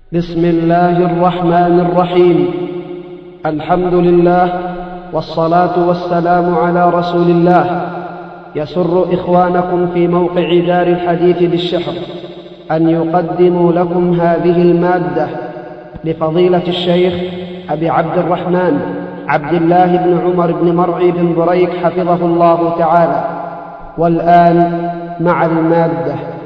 بسم الله الرحمن الرحيم. الحمد لله والصلاة والسلام على رسول الله. يسر إخوانكم في موقع دار الحديث بالشحر أن يقدموا لكم هذه المادة لفضيلة الشيخ أبي عبد الرحمن عبد الله بن عمر بن مرعي بن بريك حفظه الله تعالى. والآن مع المادة.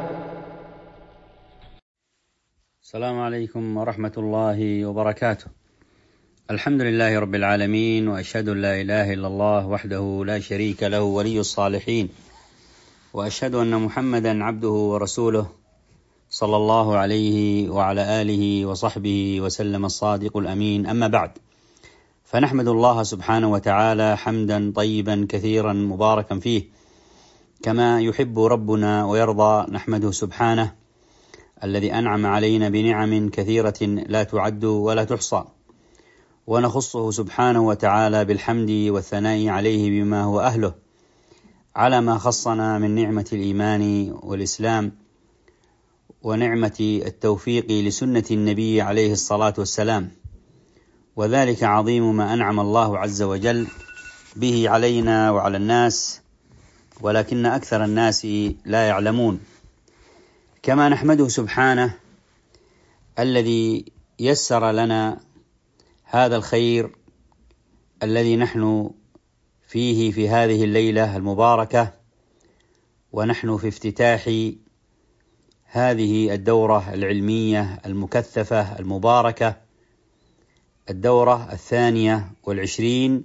السلام عليكم ورحمة الله وبركاته. الحمد لله رب العالمين، وأشهد أن لا إله إلا الله وحده لا شريك له ولي الصالحين، وأشهد أن محمدا عبده ورسوله صلى الله عليه وعلى آله وصحبه وسلم الصادق الأمين. أما بعد، فنحمد الله سبحانه وتعالى حمدا طيبا كثيرا مباركا فيه كما يحب ربنا ويرضى. نحمده سبحانه الذي أنعم علينا بنعم كثيرة لا تعد ولا تحصى، ونخصه سبحانه وتعالى بالحمد والثناء عليه بما هو أهله على ما خصنا من نعمة الإيمان والإسلام ونعمة التوفيق لسنة النبي عليه الصلاة والسلام، وذلك عظيم ما أنعم الله عز وجل به علينا وعلى الناس، ولكن أكثر الناس لا يعلمون. كما نحمده سبحانه الذي يسر لنا هذا الخير الذي نحن فيه في هذه الليلة المباركة، ونحن في افتتاح هذه الدورة العلمية المكثفة المباركة، الدورة 22،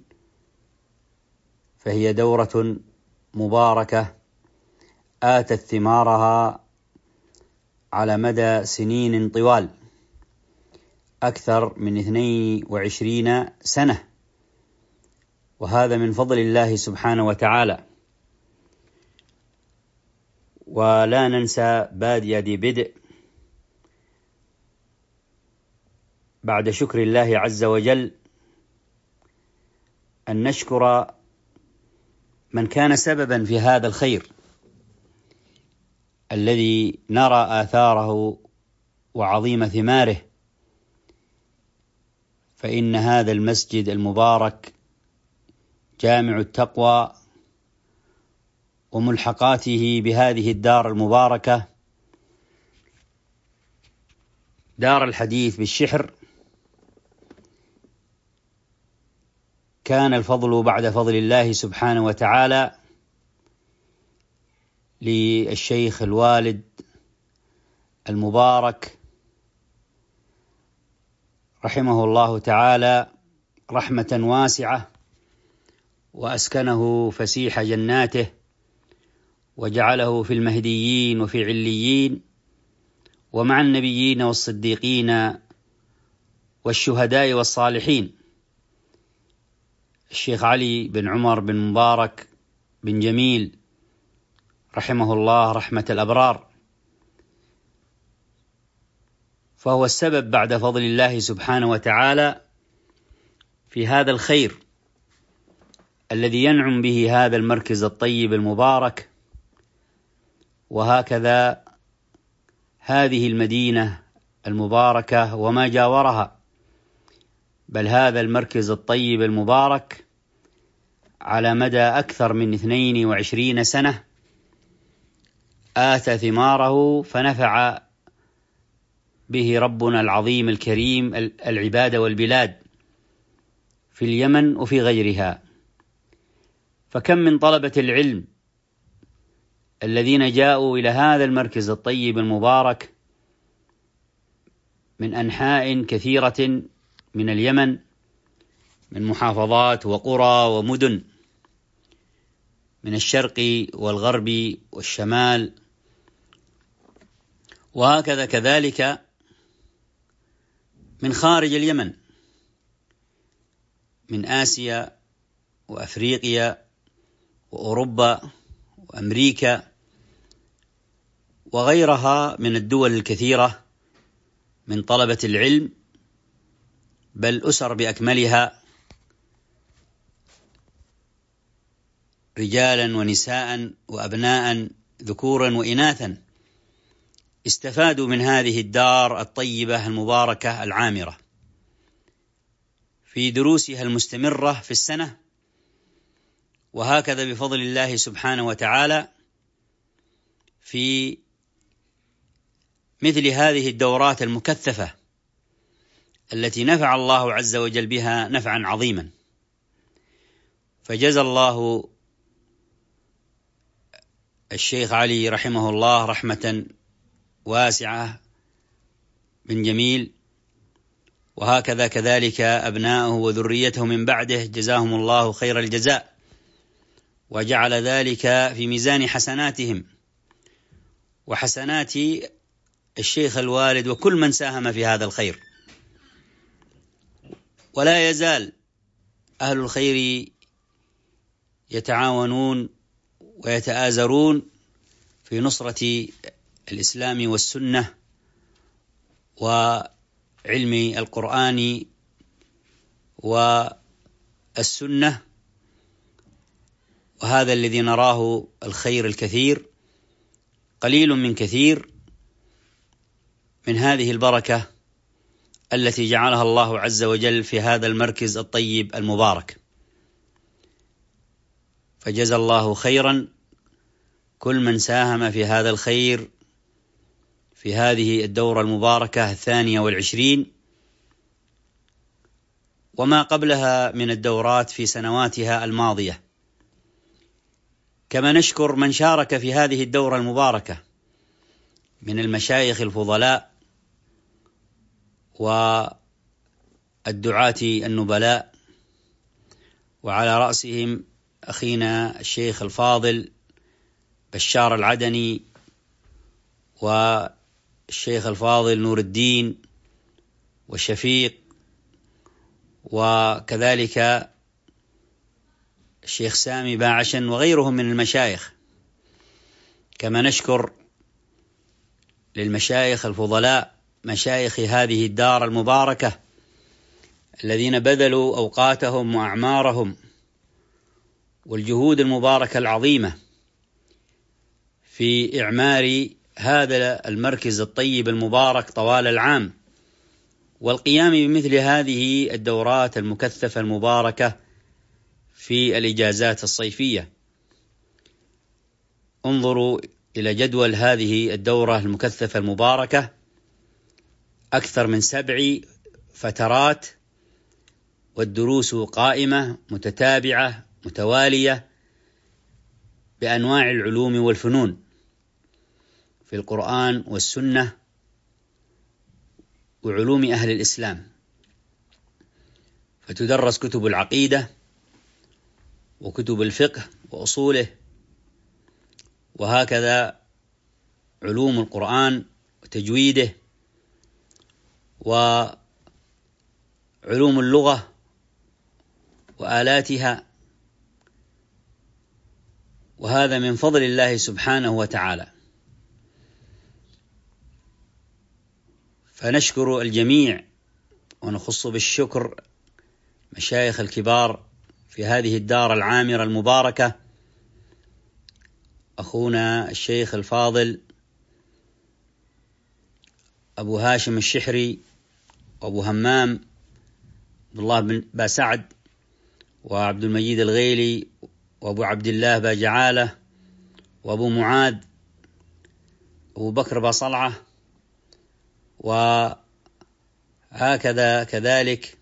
فهي دورة مباركة آتت ثمارها على مدى سنين طوال، أكثر من 22 سنة، وهذا من فضل الله سبحانه وتعالى. ولا ننسى بادئ ذي بدء بعد شكر الله عز وجل أن نشكر من كان سببا في هذا الخير الذي نرى آثاره وعظيم ثماره. فإن هذا المسجد المبارك جامع التقوى وملحقاته بهذه الدار المباركة دار الحديث بالشحر، كان الفضل بعد فضل الله سبحانه وتعالى للشيخ الوالد المبارك رحمه الله تعالى رحمة واسعة، وأسكنه فسيح جناته، وجعله في المهديين وفي عليين ومع النبيين والصديقين والشهداء والصالحين، الشيخ علي بن عمر بن مبارك بن جميل رحمه الله رحمة الأبرار. فهو السبب بعد فضل الله سبحانه وتعالى في هذا الخير الذي ينعم به هذا المركز الطيب المبارك، وهكذا هذه المدينة المباركة وما جاورها، بل هذا المركز الطيب المبارك على مدى أكثر من 22 سنة آتى ثماره، فنفع به ربنا العظيم الكريم العباد والبلاد في اليمن وفي غيرها. فكم من طلبة العلم الذين جاءوا إلى هذا المركز الطيب المبارك من أنحاء كثيرة من اليمن، من محافظات وقرى ومدن، من الشرق والغرب والشمال، وهكذا كذلك من خارج اليمن، من آسيا وأفريقيا وأوروبا وأمريكا وغيرها من الدول الكثيرة من طلبة العلم، بل أسر بأكملها، رجالا ونساء وأبناء ذكورا وإناثا، استفادوا من هذه الدار الطيبة المباركة العامرة في دروسها المستمرة في السنة، وهكذا بفضل الله سبحانه وتعالى في مثل هذه الدورات المكثفة التي نفع الله عز وجل بها نفعا عظيما. فجزى الله الشيخ علي رحمه الله رحمة واسعة من جميل، وهكذا كذلك أبناؤه وذريته من بعده، جزاهم الله خير الجزاء، وجعل ذلك في ميزان حسناتهم وحسنات الشيخ الوالد وكل من ساهم في هذا الخير. ولا يزال أهل الخير يتعاونون ويتآزرون في نصرة الإسلام والسنة وعلم القرآن والسنة، وهذا الذي نراه الخير الكثير، قليل من كثير من هذه البركة التي جعلها الله عز وجل في هذا المركز الطيب المبارك. فجزى الله خيرا كل من ساهم في هذا الخير في هذه الدورة المباركة 22 وما قبلها من الدورات في سنواتها الماضية. كما نشكر من شارك في هذه الدورة المباركة من المشايخ الفضلاء والدعاة النبلاء، وعلى رأسهم أخينا الشيخ الفاضل بشار العدني، والشيخ الفاضل نور الدين وشفيق، وكذلك الشيخ سامي باعشن وغيرهم من المشايخ. كما نشكر للمشايخ الفضلاء مشايخ هذه الدار المباركة الذين بذلوا أوقاتهم وأعمارهم والجهود المباركة العظيمة في إعمار هذا المركز الطيب المبارك طوال العام، والقيام بمثل هذه الدورات المكثفة المباركة في الإجازات الصيفية. انظروا إلى جدول هذه الدورة المكثفة المباركة، أكثر من 7 فترات، والدروس قائمة متتابعة متوالية بأنواع العلوم والفنون في القرآن والسنة وعلوم أهل الإسلام. فتدرس كتب العقيدة وكتب الفقه وأصوله، وهكذا علوم القرآن وتجويده، وعلوم اللغة وآلاتها، وهذا من فضل الله سبحانه وتعالى. فنشكر الجميع ونخص بالشكر مشايخ الكبار في هذه الدار العامرة المباركة، أخونا الشيخ الفاضل أبو هاشم الشحري، وأبو همام عبد الله بن باسعد، وعبد المجيد الغيلي، وأبو عبد الله باجعالة، وأبو معاذ، أبو بكر باصلعة، وهكذا كذلك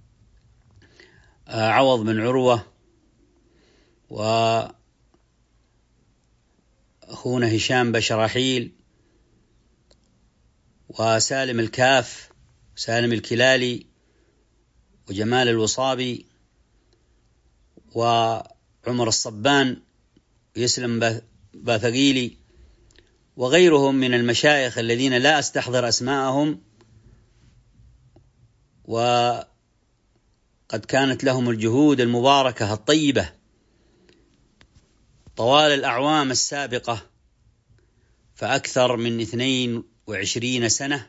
عوض بن عروة، وأخونا هشام بشراحيل، وسالم الكاف، سالم الكلالي، وجمال الوصابي، وعمر الصبان، ويسلم باثقيلي، وغيرهم من المشايخ الذين لا أستحضر أسماءهم، وقد كانت لهم الجهود المباركة الطيبة طوال الأعوام السابقة، فأكثر من 22 سنة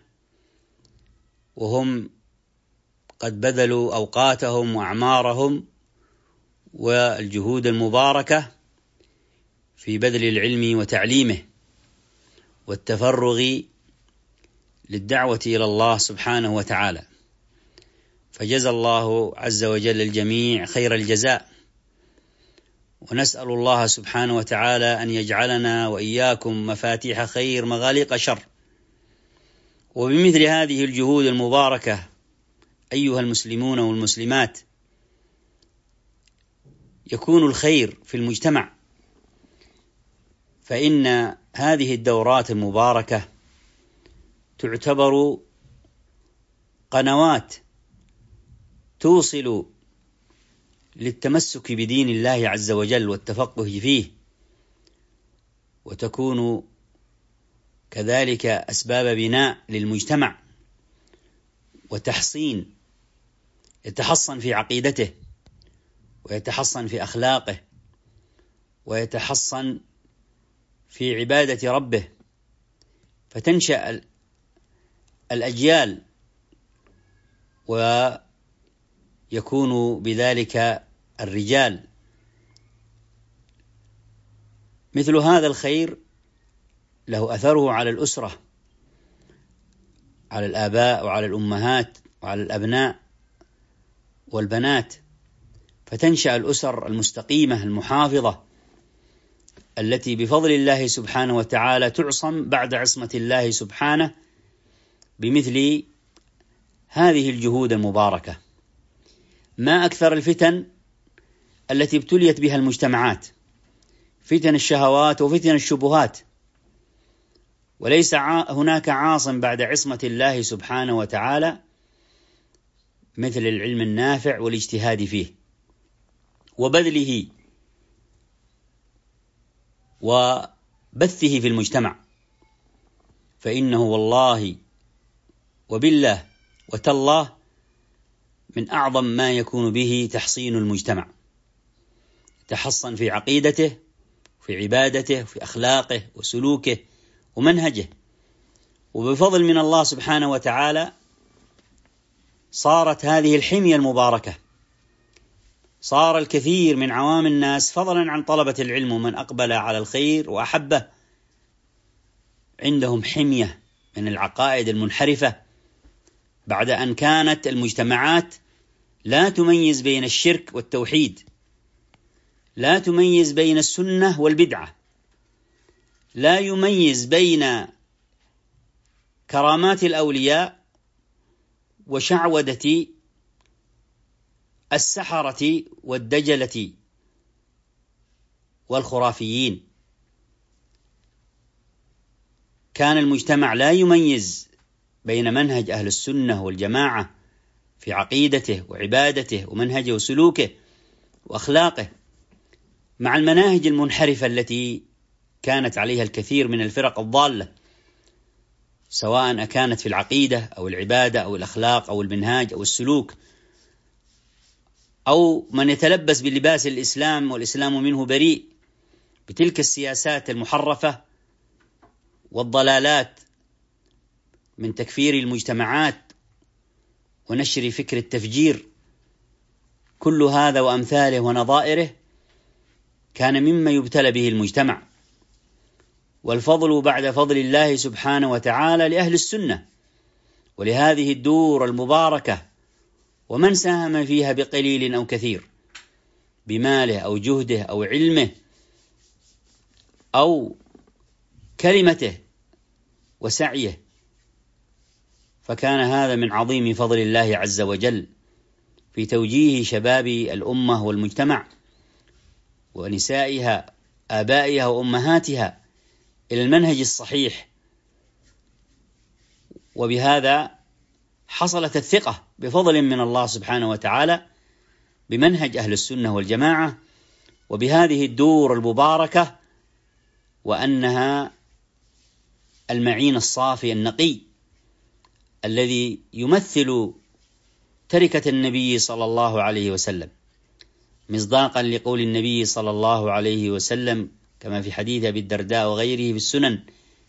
وهم قد بذلوا أوقاتهم وأعمارهم والجهود المباركة في بذل العلم وتعليمه والتفرغ للدعوة إلى الله سبحانه وتعالى، فجزى الله عز وجل الجميع خير الجزاء. ونسأل الله سبحانه وتعالى أن يجعلنا وإياكم مفاتيح خير مغاليق شر. وبمثل هذه الجهود المباركة أيها المسلمون والمسلمات يكون الخير في المجتمع، فإن هذه الدورات المباركة تعتبر قنوات توصل للتمسك بدين الله عز وجل والتفقه فيه، وتكون كذلك أسباب بناء للمجتمع وتحصين، يتحصن في عقيدته ويتحصن في أخلاقه ويتحصن في عبادة ربه، فتنشأ الأجيال ويكون بذلك الرجال. مثل هذا الخير له أثره على الأسرة، على الآباء وعلى الأمهات وعلى الأبناء والبنات، فتنشأ الأسر المستقيمة المحافظة التي بفضل الله سبحانه وتعالى تعصم بعد عصمة الله سبحانه بمثل هذه الجهود المباركة. ما أكثر الفتن التي ابتليت بها المجتمعات، فتن الشهوات وفتن الشبهات، وليس هناك عاصم بعد عصمة الله سبحانه وتعالى مثل العلم النافع والاجتهاد فيه وبذله وبثه في المجتمع، فإنه والله وبالله وتالله من أعظم ما يكون به تحصين المجتمع، تحصن في عقيدته في عبادته في أخلاقه وسلوكه ومنهجه. وبفضل من الله سبحانه وتعالى صارت هذه الحمية المباركة، صار الكثير من عوام الناس فضلا عن طلبة العلم ومن أقبل على الخير وأحبه عندهم حمية من العقائد المنحرفة، بعد أن كانت المجتمعات لا تميز بين الشرك والتوحيد، لا تميز بين السنة والبدعة، لا يميز بين كرامات الأولياء وشعوذة السحرة والدجلة والخرافيين. كان المجتمع لا يميز بين منهج أهل السنة والجماعة في عقيدته وعبادته ومنهجه وسلوكه وأخلاقه، مع المناهج المنحرفة التي كانت عليها الكثير من الفرق الضالة، سواء أكانت في العقيدة أو العبادة أو الأخلاق أو المنهاج أو السلوك، أو من يتلبس بلباس الإسلام والإسلام منه بريء بتلك السياسات المحرفة والضلالات من تكفير المجتمعات ونشر فكر التفجير. كل هذا وأمثاله ونظائره كان مما يبتلى به المجتمع، والفضل بعد فضل الله سبحانه وتعالى لأهل السنة ولهذه الدور المباركة، ومن ساهم فيها بقليل أو كثير بماله أو جهده أو علمه أو كلمته وسعيه، فكان هذا من عظيم فضل الله عز وجل في توجيه شباب الأمة والمجتمع ونسائها آبائها وأمهاتها إلى المنهج الصحيح. وبهذا حصلت الثقة بفضل من الله سبحانه وتعالى بمنهج أهل السنة والجماعة وبهذه الدور المباركة، وأنها المعين الصافي النقي الذي يمثل تركة النبي صلى الله عليه وسلم، مصداقا لقول النبي صلى الله عليه وسلم كما في حديث أبي الدرداء وغيره في السنن،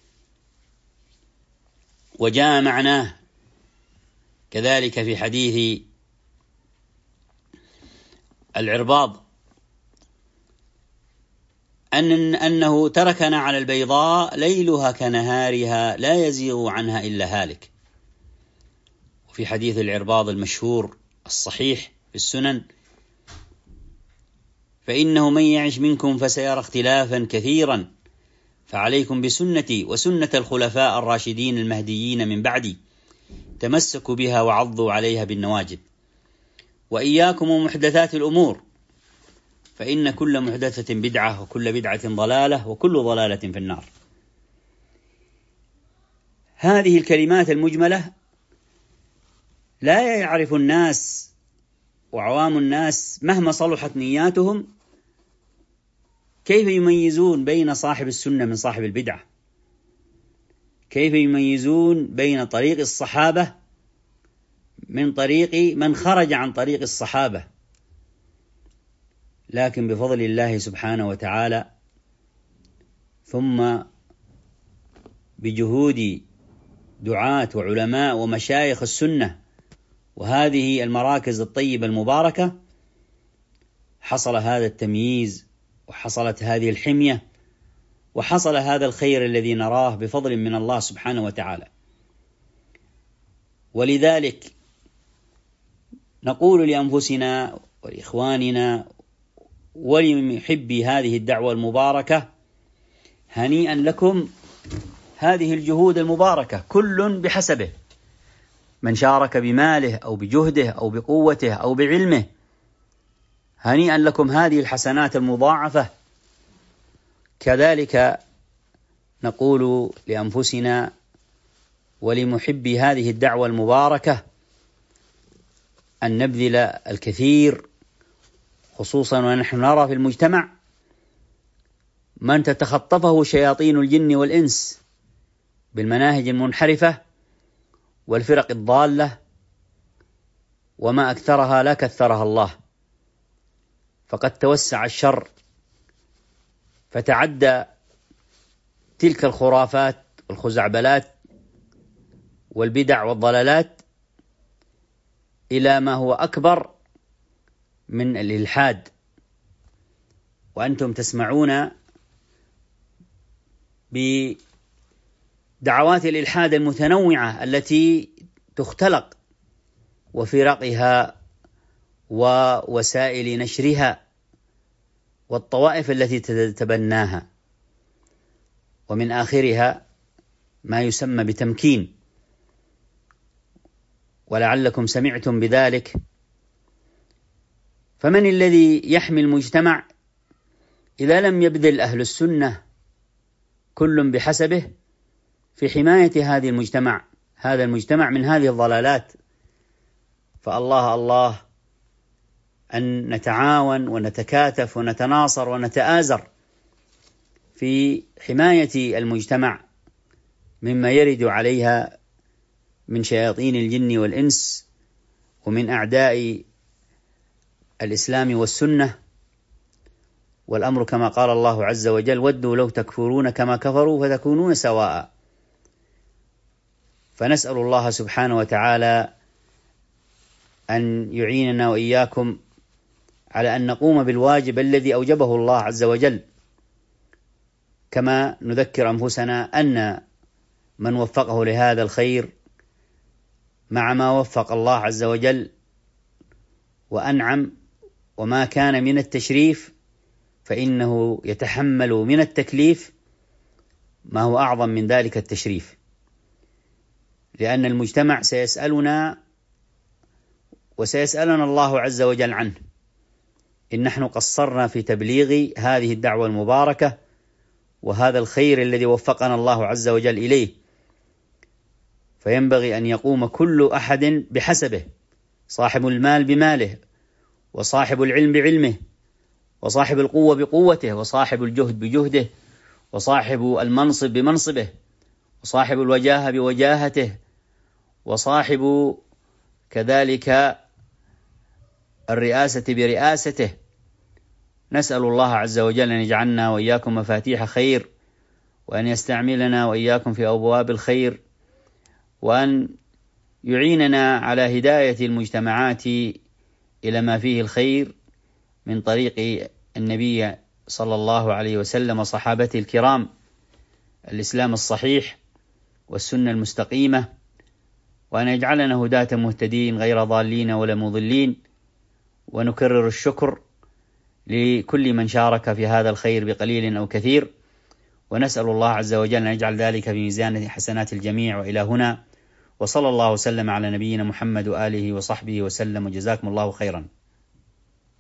وجاء معناه كذلك في حديث العرباض أنه تركنا على البيضاء ليلها كنهارها لا يزيغ عنها إلا هالك. وفي حديث العرباض المشهور الصحيح في السنن: فإنه من يعش منكم فسيرى اختلافا كثيرا، فعليكم بسنتي وسنة الخلفاء الراشدين المهديين من بعدي، تمسكوا بها وعضوا عليها بالنواجذ، وإياكم ومحدثات الأمور، فإن كل محدثة بدعة وكل بدعة ضلالة وكل ضلالة في النار. هذه الكلمات المجملة لا يعرف الناس وعوام الناس مهما صلحت نياتهم كيف يميزون بين صاحب السنة من صاحب البدعة، كيف يميزون بين طريق الصحابة من طريق من خرج عن طريق الصحابة. لكن بفضل الله سبحانه وتعالى ثم بجهود دعاة وعلماء ومشايخ السنة وهذه المراكز الطيبة المباركة حصل هذا التمييز، وحصلت هذه الحمية، وحصل هذا الخير الذي نراه بفضل من الله سبحانه وتعالى. ولذلك نقول لأنفسنا ولإخواننا ولمحبي هذه الدعوة المباركة: هنيئا لكم هذه الجهود المباركة، كل بحسبه، من شارك بماله أو بجهده أو بقوته أو بعلمه، هنيئا لكم هذه الحسنات المضاعفة. كذلك نقول لأنفسنا ولمحبي هذه الدعوة المباركة أن نبذل الكثير، خصوصا ونحن نرى في المجتمع من تتخطفه شياطين الجن والإنس بالمناهج المنحرفة والفرق الضالة، وما أكثرها لا كثرها الله، فقد توسع الشر فتعدى تلك الخرافات والخزعبلات والبدع والضلالات إلى ما هو أكبر من الإلحاد. وأنتم تسمعون بدعوات الإلحاد المتنوعة التي تختلق وفرقها ووسائل نشرها والطوائف التي تتبناها، ومن آخرها ما يسمى بتمكين. ولعلكم سمعتم بذلك. فمن الذي يحمي المجتمع إذا لم يبذل أهل السنة كل بحسبه في حماية هذا المجتمع من هذه الضلالات؟ فالله الله أن نتعاون ونتكاتف ونتناصر ونتآزر في حماية المجتمع مما يرد عليها من شياطين الجن والإنس ومن أعداء الإسلام والسنة. والأمر كما قال الله عز وجل: ودوا لو تكفرون كما كفروا فتكونون سواء. فنسأل الله سبحانه وتعالى أن يعيننا وإياكم على أن نقوم بالواجب الذي أوجبه الله عز وجل، كما نذكر أنفسنا أن من وفقه لهذا الخير مع ما وفق الله عز وجل وأنعم وما كان من التشريف، فإنه يتحمل من التكليف ما هو أعظم من ذلك التشريف، لأن المجتمع سيسألنا وسيسألنا الله عز وجل عنه إن نحن قصرنا في تبليغ هذه الدعوة المباركة وهذا الخير الذي وفقنا الله عز وجل إليه. فينبغي أن يقوم كل أحد بحسبه، صاحب المال بماله، وصاحب العلم بعلمه، وصاحب القوة بقوته، وصاحب الجهد بجهده، وصاحب المنصب بمنصبه، وصاحب الوجاهة بوجاهته، وصاحب كذلك الرئاسة برئاسته. نسأل الله عز وجل أن يجعلنا وإياكم مفاتيح خير، وأن يستعملنا وإياكم في أبواب الخير، وأن يعيننا على هداية المجتمعات إلى ما فيه الخير من طريق النبي صلى الله عليه وسلم وصحابته الكرام الإسلام الصحيح والسنة المستقيمة، وأن يجعلنا هداة مهتدين غير ضالين ولا مضلين. ونكرر الشكر لكل من شارك في هذا الخير بقليل أو كثير، ونسأل الله عز وجل أن يجعل ذلك في ميزان حسنات الجميع. وإلى هنا، وصلى الله وسلم على نبينا محمد وآله وصحبه وسلم، وجزاكم الله خيرا.